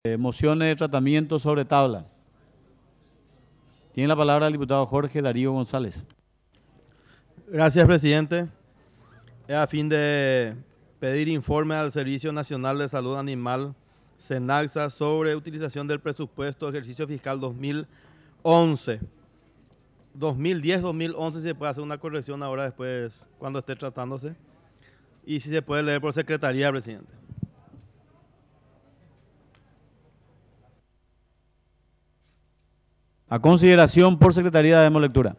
Mociones de tratamiento sobre tabla. Tiene la palabra el diputado Jorge Darío González. Gracias, presidente. Es a fin de pedir informe al Servicio Nacional de Salud Animal, SENASA, sobre utilización del presupuesto de ejercicio fiscal 2011. 2010-2011, si se puede hacer una corrección ahora después, cuando esté tratándose. Y si se puede leer por secretaría, presidente. A consideración por secretaría, demos lectura.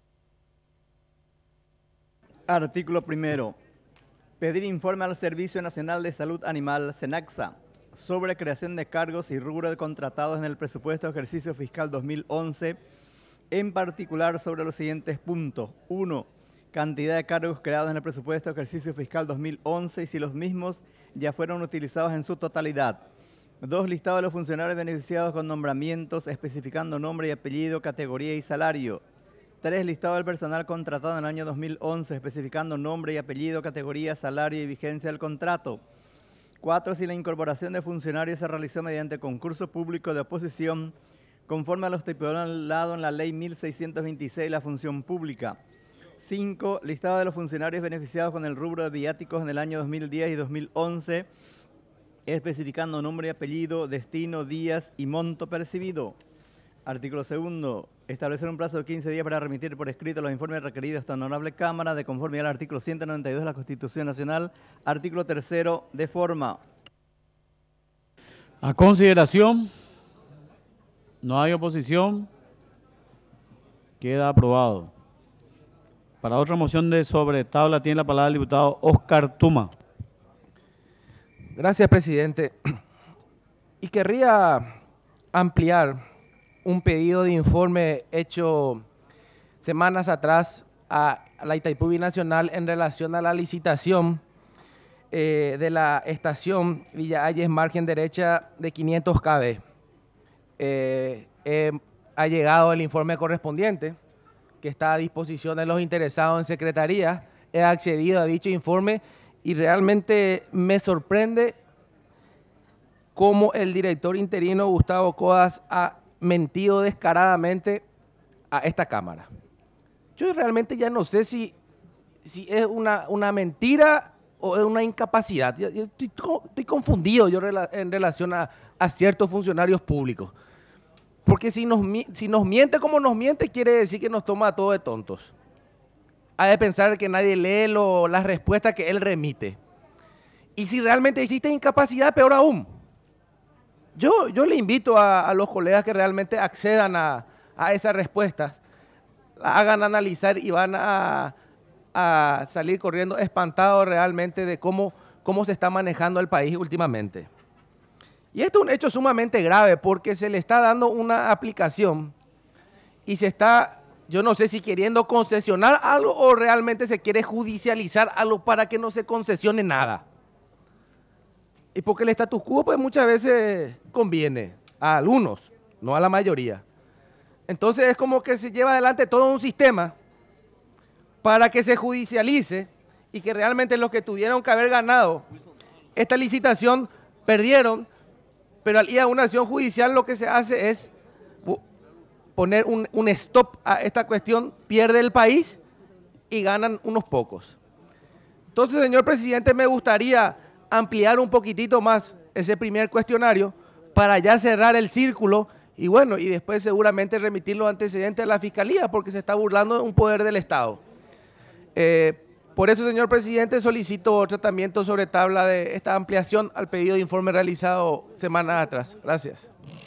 Artículo primero. Pedir informe al Servicio Nacional de Salud Animal, SENASA, sobre creación de cargos y rubro de contratados en el presupuesto de ejercicio fiscal 2011, en particular sobre los siguientes puntos. 1. Cantidad de cargos creados en el presupuesto de ejercicio fiscal 2011 y si los mismos ya fueron utilizados en su totalidad. 2. Listado de los funcionarios beneficiados con nombramientos, especificando nombre y apellido, categoría y salario. 3. Listado del personal contratado en el año 2011, especificando nombre y apellido, categoría, salario y vigencia del contrato. 4. Si la incorporación de funcionarios se realizó mediante concurso público de oposición, conforme a lo estipulado en la Ley 1626, la función pública. 5. Listado de los funcionarios beneficiados con el rubro de viáticos en el año 2010 y 2011, especificando nombre y apellido, destino, días y monto percibido. Artículo segundo. Establecer un plazo de 15 días para remitir por escrito los informes requeridos a esta honorable Cámara de conformidad al artículo 192 de la Constitución Nacional. Artículo tercero. De forma. A consideración. No hay oposición. Queda aprobado. Para otra moción de sobre tabla tiene la palabra el diputado Oscar Tuma. Gracias, presidente. Y querría ampliar un pedido de informe hecho semanas atrás a la Itaipú Binacional en relación a la licitación de la estación Villa Ayes, margen derecha de 500 kV. Ha llegado el informe correspondiente que está a disposición de los interesados en secretaría. He accedido a dicho informe y realmente me sorprende cómo el director interino Gustavo Codas ha mentido descaradamente a esta Cámara. Yo realmente ya no sé si es una mentira o es una incapacidad. Yo estoy confundido en relación a ciertos funcionarios públicos. Porque si nos miente como nos miente, quiere decir que nos toma a todos de tontos. Ha de pensar que nadie lee las respuestas que él remite. Y si realmente existe incapacidad, peor aún. Yo le invito a los colegas que realmente accedan a esas respuestas, la hagan analizar y van a salir corriendo espantados realmente de cómo se está manejando el país últimamente. Y esto es un hecho sumamente grave porque se le está dando una aplicación y se está, yo no sé si queriendo concesionar algo o realmente se quiere judicializar algo para que no se concesione nada. Y porque el status quo pues muchas veces conviene a algunos, no a la mayoría. Entonces es como que se lleva adelante todo un sistema para que se judicialice y que realmente los que tuvieron que haber ganado esta licitación perdieron, pero al ir a una acción judicial lo que se hace es poner un stop a esta cuestión, pierde el país y ganan unos pocos. Entonces, señor presidente, me gustaría ampliar un poquitito más ese primer cuestionario para ya cerrar el círculo y bueno, y después seguramente remitir los antecedentes a la Fiscalía porque se está burlando de un poder del Estado. Por eso, señor presidente, solicito tratamiento sobre tabla de esta ampliación al pedido de informe realizado semanas atrás. Gracias.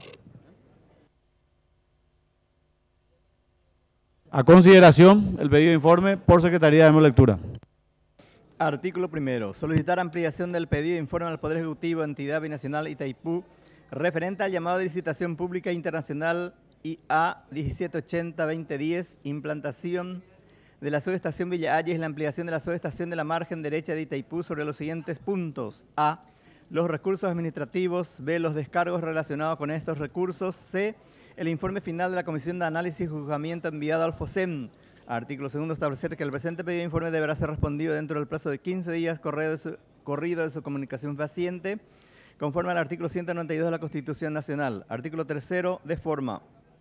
A consideración el pedido de informe por secretaría, demos lectura. Artículo primero. Solicitar ampliación del pedido de informe al Poder Ejecutivo, Entidad Binacional Itaipú, referente al llamado de licitación pública internacional IA 1780-2010, implantación de la subestación Villa Ayes y la ampliación de la subestación de la margen derecha de Itaipú sobre los siguientes puntos. A. Los recursos administrativos. B. Los descargos relacionados con estos recursos. C. El informe final de la Comisión de Análisis y Juzgamiento enviado al FOSEM. Artículo segundo. Establecer que el presente pedido de informe deberá ser respondido dentro del plazo de 15 días corrido de su comunicación fehaciente. conforme al artículo 192 de la Constitución Nacional. Artículo 3º, de forma.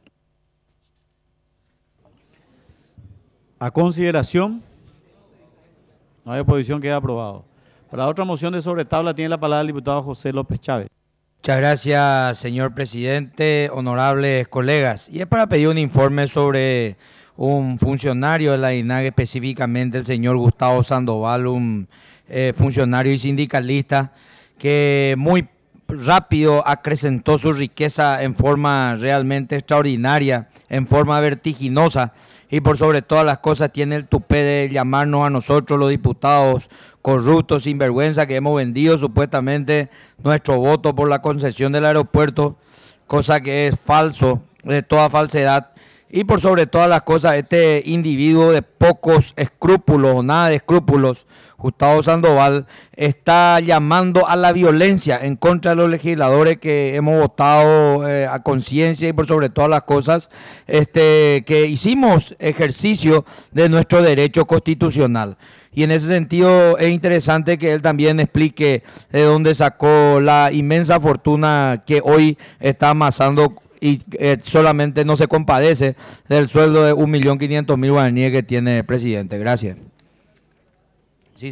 A consideración. No hay oposición, queda aprobado. Para otra moción de sobre tabla tiene la palabra el diputado José López Chávez. Muchas gracias, señor presidente, honorables colegas. Y es para pedir un informe sobre un funcionario de la INAG, específicamente el señor Gustavo Sandoval, un funcionario y sindicalista que muy rápido acrecentó su riqueza en forma realmente extraordinaria, en forma vertiginosa, y por sobre todas las cosas tiene el tupé de llamarnos a nosotros los diputados corruptos, sinvergüenza, que hemos vendido supuestamente nuestro voto por la concesión del aeropuerto, cosa que es falso, de toda falsedad. Y por sobre todas las cosas, este individuo de pocos escrúpulos o nada de escrúpulos, Gustavo Sandoval, está llamando a la violencia en contra de los legisladores que hemos votado a conciencia y por sobre todas las cosas que hicimos ejercicio de nuestro derecho constitucional. Y en ese sentido es interesante que él también explique de dónde sacó la inmensa fortuna que hoy está amasando y solamente no se compadece del sueldo de 1.500.000 guaraníes que tiene el presidente. Gracias. Sí.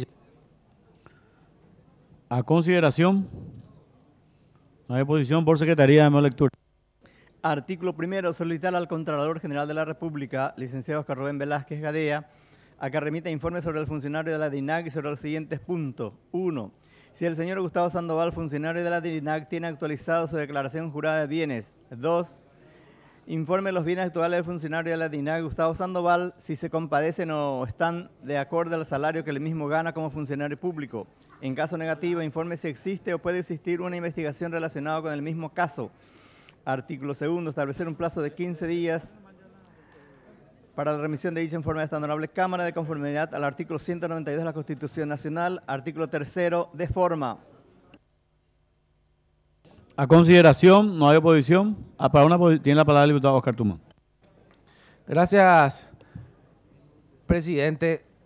A consideración. No hay oposición, por secretaría de lectura. Artículo 1º, solicitar al Contralor General de la República, licenciado Oscar Rubén Velázquez Gadea, a que remita informe sobre el funcionario de la DINAG y sobre los siguientes puntos. 1. Si el señor Gustavo Sandoval, funcionario de la DINAG, tiene actualizado su declaración jurada de bienes. 2. Informe los bienes actuales del funcionario de la DINAG, Gustavo Sandoval, si se compadecen o están de acuerdo al salario que el mismo gana como funcionario público. En caso negativo, informe si existe o puede existir una investigación relacionada con el mismo caso. Artículo 2. Establecer un plazo de 15 días para la remisión de dicho informe a esta honorable Cámara de conformidad al artículo 192 de la Constitución Nacional. Artículo 3º, de forma. A consideración, no hay oposición. Tiene la palabra el diputado Oscar Tuma. Gracias, presidente.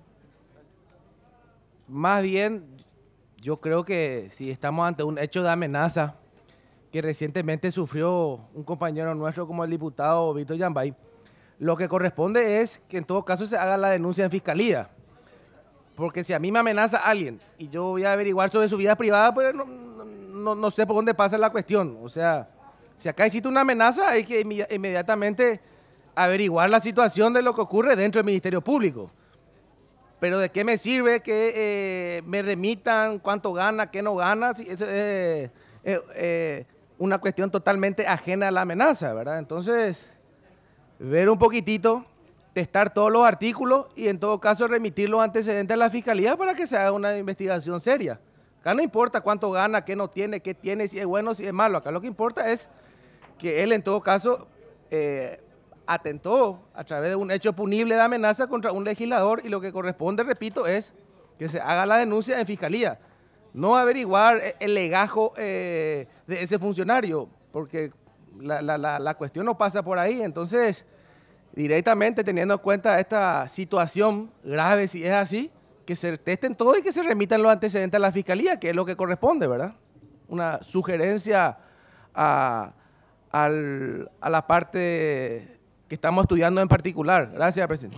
Más bien, yo creo que si estamos ante un hecho de amenaza que recientemente sufrió un compañero nuestro como el diputado Víctor Yambay, lo que corresponde es que en todo caso se haga la denuncia en fiscalía. Porque si a mí me amenaza alguien y yo voy a averiguar sobre su vida privada, pues no sé por dónde pasa la cuestión. O sea, si acá existe una amenaza, hay que inmediatamente averiguar la situación de lo que ocurre dentro del Ministerio Público. Pero ¿de qué me sirve que me remitan cuánto gana, qué no gana? Si eso es una cuestión totalmente ajena a la amenaza, ¿verdad? Entonces, ver un poquitito, testar todos los artículos y en todo caso remitir los antecedentes a la Fiscalía para que se haga una investigación seria. Acá no importa cuánto gana, qué no tiene, qué tiene, si es bueno, si es malo. Acá lo que importa es que él en todo caso atentó a través de un hecho punible de amenaza contra un legislador y lo que corresponde, repito, es que se haga la denuncia en Fiscalía. No averiguar el legajo de ese funcionario, porque la cuestión no pasa por ahí. Entonces, directamente teniendo en cuenta esta situación grave, si es así, que se testen todo y que se remitan los antecedentes a la Fiscalía, que es lo que corresponde, ¿verdad? Una sugerencia a la parte que estamos estudiando en particular. Gracias, presidente.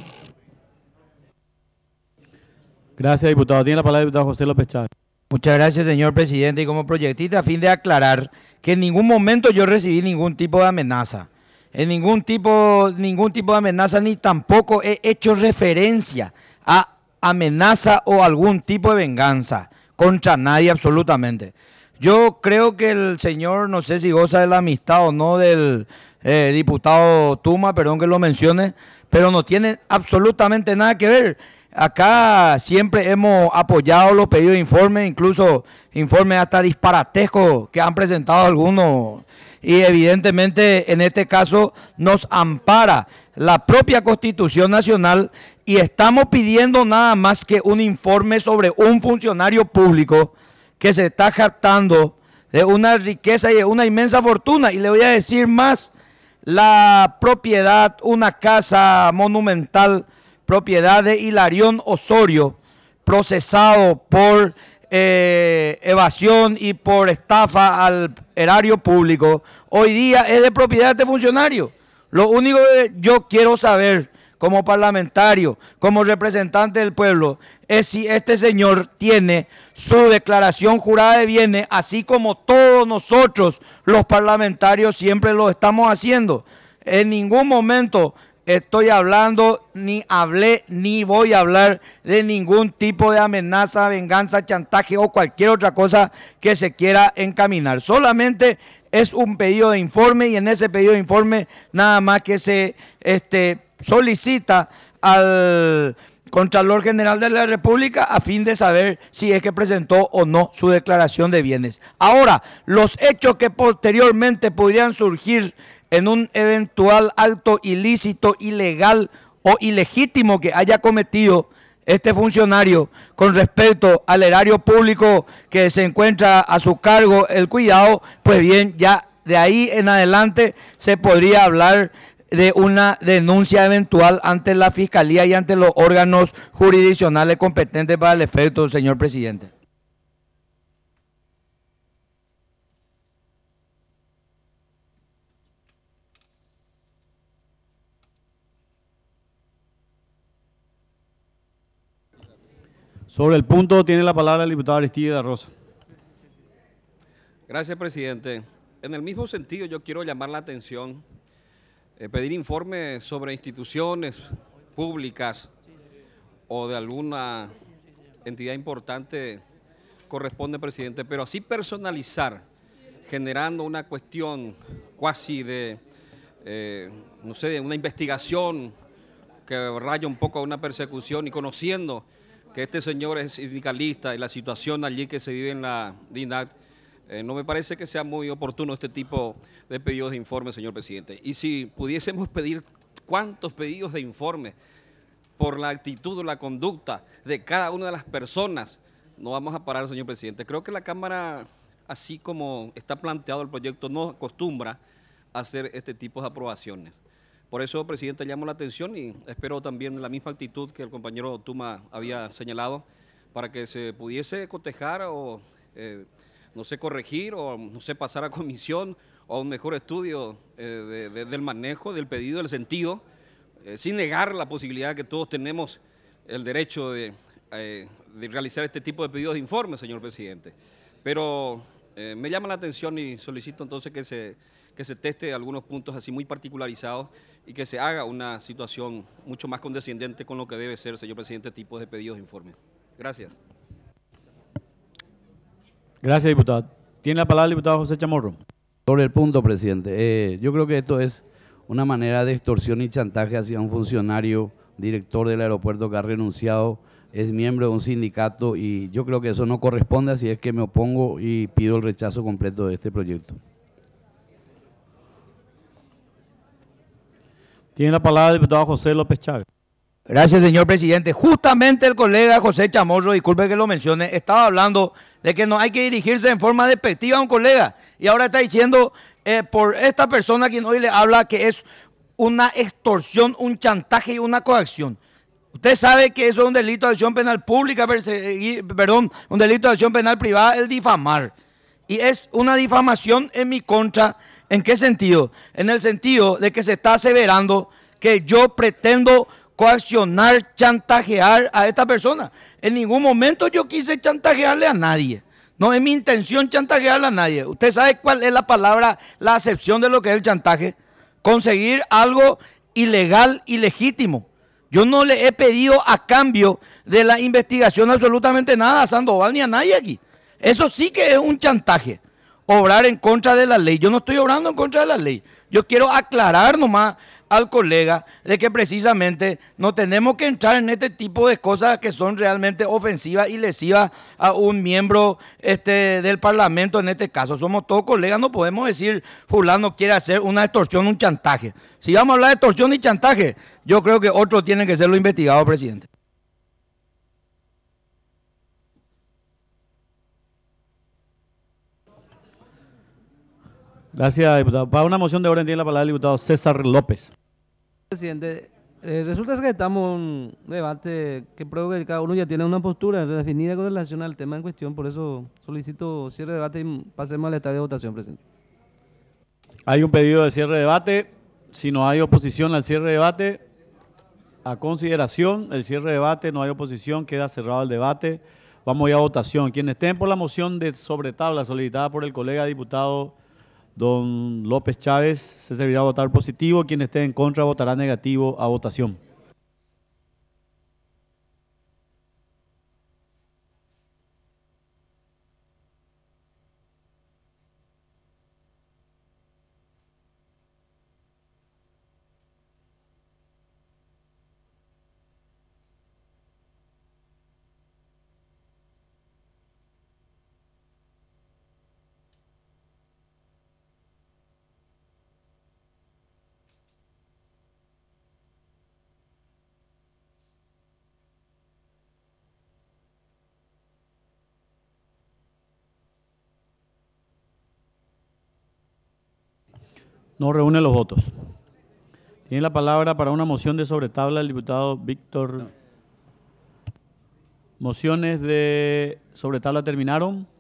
Gracias, diputado. Tiene la palabra el diputado José López Chávez. Muchas gracias, señor presidente. Y como proyectista, a fin de aclarar que en ningún momento yo recibí ningún tipo de amenaza. En ningún tipo de amenaza, ni tampoco he hecho referencia a amenaza o algún tipo de venganza contra nadie absolutamente. Yo creo que el señor, no sé si goza de la amistad o no del diputado Tuma, perdón que lo mencione, pero no tiene absolutamente nada que ver. Acá siempre hemos apoyado los pedidos de informe, incluso informes hasta disparatescos que han presentado algunos. Y evidentemente en este caso nos ampara la propia Constitución Nacional y estamos pidiendo nada más que un informe sobre un funcionario público que se está jactando de una riqueza y de una inmensa fortuna. Y le voy a decir más, la propiedad, una casa monumental, propiedad de Hilarión Osorio, procesado por evasión y por estafa al erario público, hoy día es de propiedad de este funcionario. Lo único que yo quiero saber como parlamentario, como representante del pueblo, es si este señor tiene su declaración jurada de bienes, así como todos nosotros los parlamentarios siempre lo estamos haciendo. En ningún momento estoy hablando, ni hablé, ni voy a hablar de ningún tipo de amenaza, venganza, chantaje o cualquier otra cosa que se quiera encaminar. Solamente es un pedido de informe y en ese pedido de informe nada más que se solicita al Contralor General de la República a fin de saber si es que presentó o no su declaración de bienes. Ahora, los hechos que posteriormente podrían surgir en un eventual acto ilícito, ilegal o ilegítimo que haya cometido este funcionario con respecto al erario público que se encuentra a su cargo el cuidado, pues bien, ya de ahí en adelante se podría hablar de una denuncia eventual ante la Fiscalía y ante los órganos jurisdiccionales competentes para el efecto, señor presidente. Sobre el punto tiene la palabra el diputado Aristide Rosa. Gracias, presidente. En el mismo sentido, yo quiero llamar la atención, pedir informes sobre instituciones públicas o de alguna entidad importante corresponde, presidente, pero así personalizar, generando una cuestión cuasi de, no sé, de una investigación que raya un poco a una persecución y conociendo que este señor es sindicalista y la situación allí que se vive en la DINAC, no me parece que sea muy oportuno este tipo de pedidos de informe, señor presidente. Y si pudiésemos pedir cuántos pedidos de informe por la actitud o la conducta de cada una de las personas, no vamos a parar, señor presidente. Creo que la Cámara, así como está planteado el proyecto, no acostumbra a hacer este tipo de aprobaciones. Por eso, presidente, llamo la atención y espero también la misma actitud que el compañero Tuma había señalado para que se pudiese cotejar o, no sé, corregir o, no sé, pasar a comisión o a un mejor estudio del manejo, del pedido, del sentido, sin negar la posibilidad que todos tenemos el derecho de realizar este tipo de pedidos de informe, señor presidente. Pero me llama la atención y solicito entonces que se teste algunos puntos así muy particularizados y que se haga una situación mucho más condescendiente con lo que debe ser, señor presidente, tipos de pedidos de informe. Gracias. Gracias, diputado. Tiene la palabra el diputado José Chamorro. Sobre el punto, presidente, yo creo que esto es una manera de extorsión y chantaje hacia un funcionario, director del aeropuerto que ha renunciado, es miembro de un sindicato y yo creo que eso no corresponde, así es que me opongo y pido el rechazo completo de este proyecto. Tiene la palabra el diputado José López Chávez. Gracias, señor presidente. Justamente el colega José Chamorro, disculpe que lo mencione, estaba hablando de que no hay que dirigirse en forma despectiva a un colega y ahora está diciendo por esta persona quien hoy le habla que es una extorsión, un chantaje y una coacción. Usted sabe que eso es un delito de acción penal pública, perdón, un delito de acción penal privada, el difamar. Y es una difamación en mi contra. ¿En qué sentido? En el sentido de que se está aseverando que yo pretendo coaccionar, chantajear a esta persona. En ningún momento yo quise chantajearle a nadie. No es mi intención chantajearle a nadie. Usted sabe cuál es la palabra, la acepción de lo que es el chantaje. Conseguir algo ilegal, ilegítimo. Yo no le he pedido a cambio de la investigación absolutamente nada a Sandoval ni a nadie aquí. Eso sí que es un chantaje. Obrar en contra de la ley. Yo no estoy obrando en contra de la ley. Yo quiero aclarar nomás al colega de que precisamente no tenemos que entrar en este tipo de cosas que son realmente ofensivas y lesivas a un miembro del Parlamento en este caso. Somos todos colegas, no podemos decir fulano quiere hacer una extorsión, un chantaje. Si vamos a hablar de extorsión y chantaje, yo creo que otros tienen que ser los investigados, presidente. Gracias, diputado. Para una moción de orden tiene la palabra el diputado César López. Presidente, Resulta que estamos en un debate que creo que cada uno ya tiene una postura definida con relación al tema en cuestión, por eso solicito cierre de debate y pasemos al estadio de votación, presidente. Hay un pedido de cierre de debate. Si no hay oposición al cierre de debate, a consideración el cierre de debate, no hay oposición, queda cerrado el debate. Vamos ya a votación. Quienes estén por la moción de sobre tabla solicitada por el colega diputado don López Chávez, se servirá a votar positivo. Quien esté en contra votará negativo a votación. No reúne los votos. Tiene la palabra para una moción de sobretabla el diputado Víctor. Mociones de sobretabla terminaron.